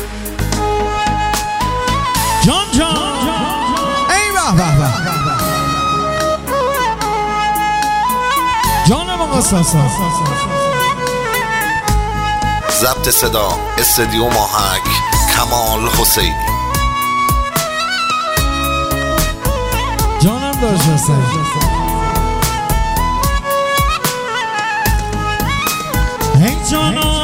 جان جان ای به به به جانم آقا ساسا. ضبط صدا استدیو ماهک کمال حسینی. جانم داشت حسین. ای جانا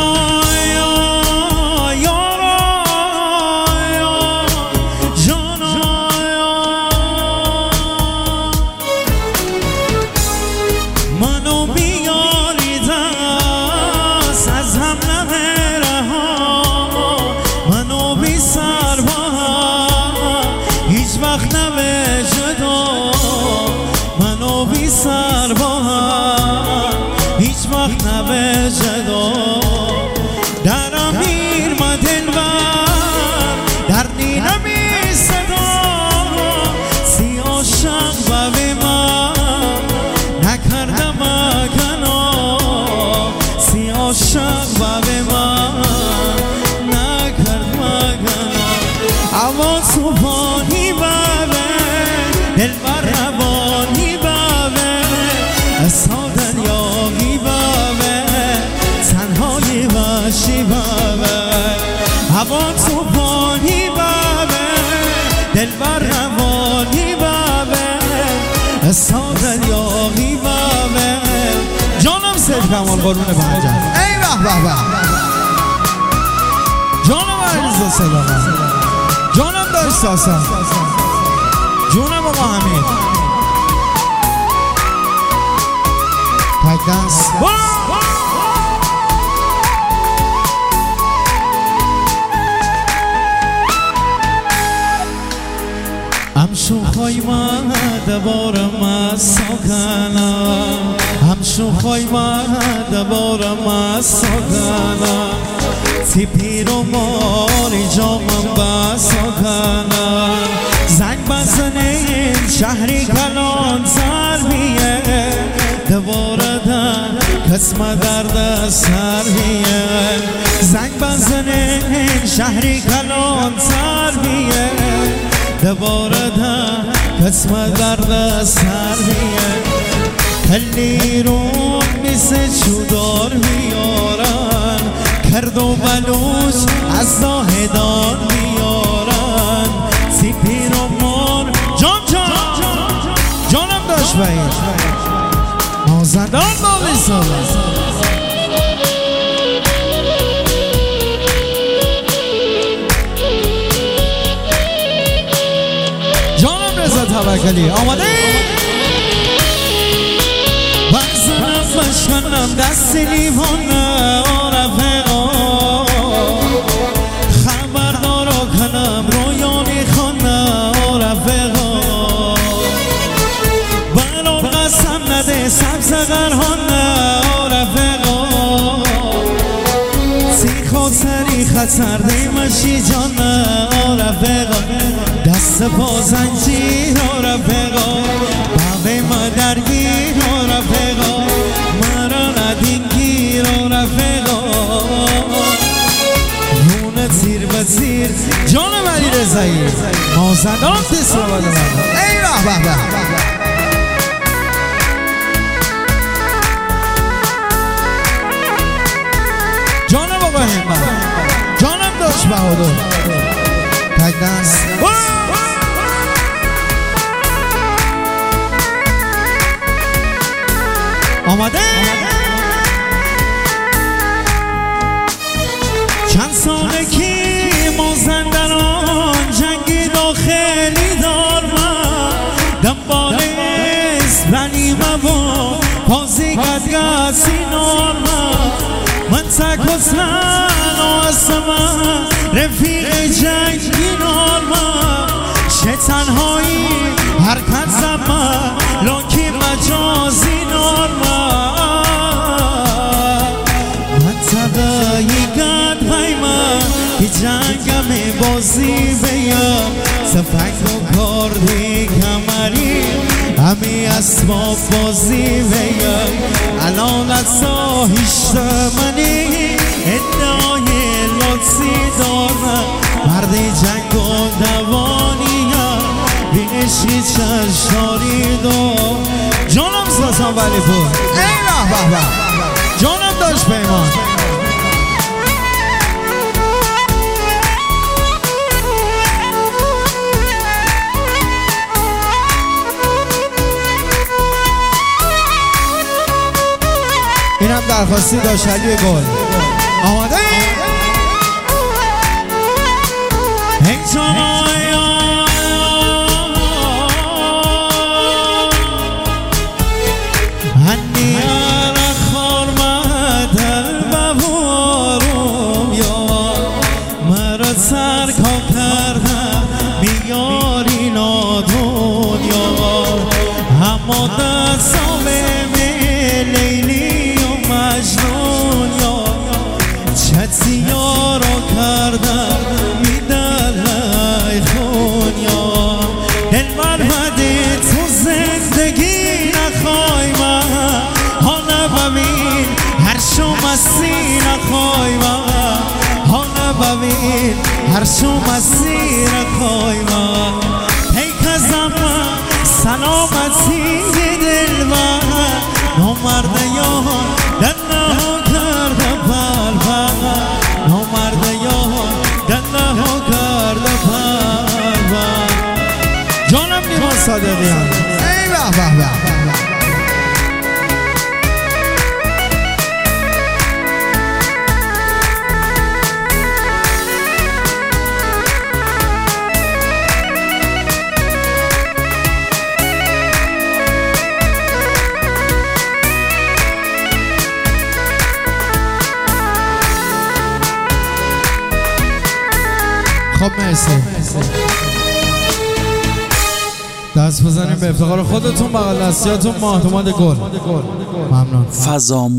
جانم سید کمال قربون بنجم. ای به به به جانم عریض صدا جانم داشت ساسا. جونم آقا حمید تک دنس. همشو دبارم از ساکنم همشو دبارم از ساکنم تی پیر و ماری جامم با ساکنم زنگ بزنیم شهری کلان سربیه دوباره در قسم درد سربیه زنگ بزنیم شهری کلان سربیه دوباره در قسم درد سربیه کلی رو مثل چودار بیارن کرد و بلوش از زاهدان بیارن سیپیر و مار جان جان جانم داشت باید مازندان با بسازه توکلی آماده بزنم بشکنم دست لیوانه رفقا خبردارا کنم رویانی خانه رفقا برام قسم نده سبز غرهانه رفقا سیخ و سری خطر دیمشی جانه رفقا دست پا زنجیر رفقا باقی ما درگیر رفقا مرا ندینگیر رفقا نون تیر به تیر جانم علی رضایی مازندان تست رو بده من ای به به جانم آقا همت جانم داشت بهادر تک دنس آماده چند ساله که مازندران جنگی داخلی دارم دنبال اسپنیمه و پازی گدگه سینارم من تک و تنها رفیق جنگی نارم چه تنهایی حرکت زمان لاکی مجازی نارم من تبایی گد غیمم که جنگم بازی بیم سفنگ و کاردی کمری همی اسباب بازی بیم الان از ساهشت منی ادعای لطف کسی دارم مرد جنگ و دوانیم بینشی چشاری دار جانم ساسان ولی پور ایوه به به جانم داشت پیمان اینم درخواستی داشت علی گل آماده ای؟ هنی ara خورمدر ببارم یا مرا سرکا کردم میاری نادنیا اما دستام لیلی و مجنون یا چتی یارا کردم میدلای خونیا دل برمده تو زندگی نخوای من حالا ببین هر شمسی نخوای من حالا ببین هر شمسی نخوای من پیک زمان سلامتی دل من نمرده یار دلها کرده پرپر نمرده یار دلها کرده پرپر جانم نیما صادقیان ای به به به خب مرسی دست بزنیم به افتخار خودتون بغل دستیاتون ماهتومات گل ممنون